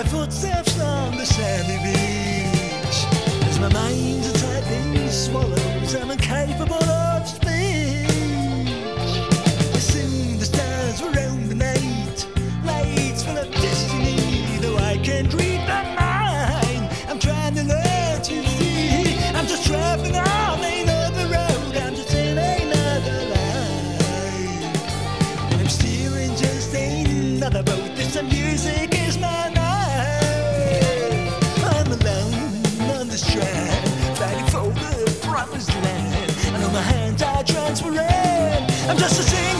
footsteps on the sandy beach. As my mind's tightly swallows, I'm incapable of speech. I sing the stars around the night, lights full of destiny. Though I can't read my mind, I'm trying to learn to see. I'm just traveling on another road, I'm just in another life. And I'm steering just another boat. This music is my life. I'm alone on the strand, fighting for the promised land. I know my hands are transparent, I'm just a singer.